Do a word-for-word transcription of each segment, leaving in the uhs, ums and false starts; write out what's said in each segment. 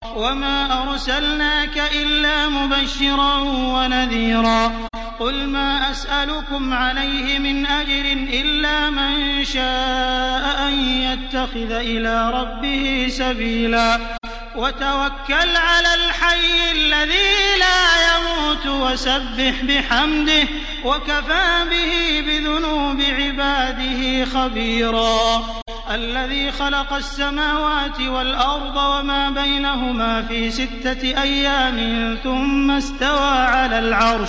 وما أرسلناك إلا مبشرا ونذيرا قل ما أسألكم عليه من أجر إلا من شاء أن يتخذ إلى ربه سبيلا وتوكل على الحي الذي لا يموت وسبح بحمده وكفى به بذنوب عباده خبيرا الذي خلق السماوات والأرض وما بينهما في ستة أيام ثم استوى على العرش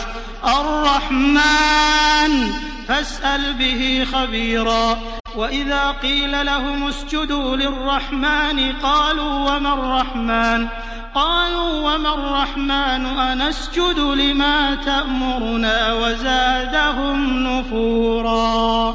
الرحمن فاسأل به خبيرا وإذا قيل لهم اسجدوا للرحمن قالوا وما الرحمن قالوا وما الرحمن أنسجد لما تأمرنا وزادهم نفورا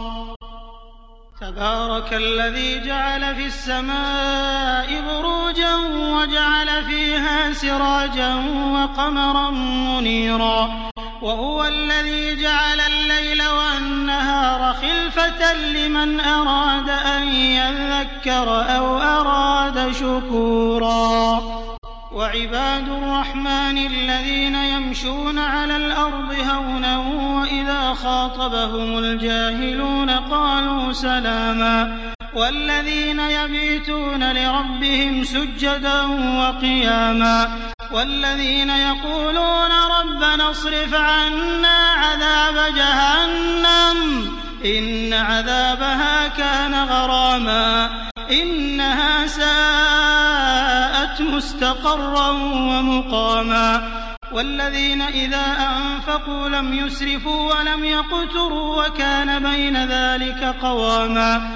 تبارك الذي جعل في السماء بروجا وجعل فيها سراجا وقمرا منيرا وهو الذي جعل الليل والنهار خلفة لمن أراد أن يذكر أو أراد شكورا وعباد الرحمن الذين يمشون على الأرض هونا وإذا خاطبهم الجاهلون قالوا سلاما والذين يبيتون لربهم سجدا وقياما والذين يقولون ربنا اصرف عنا عذاب جهنم إن عذابها كان غراما إنها ساءت مستقرا ومقاما والذين إذا أنفقوا لم يسرفوا ولم يقتروا وكان بين ذلك قواما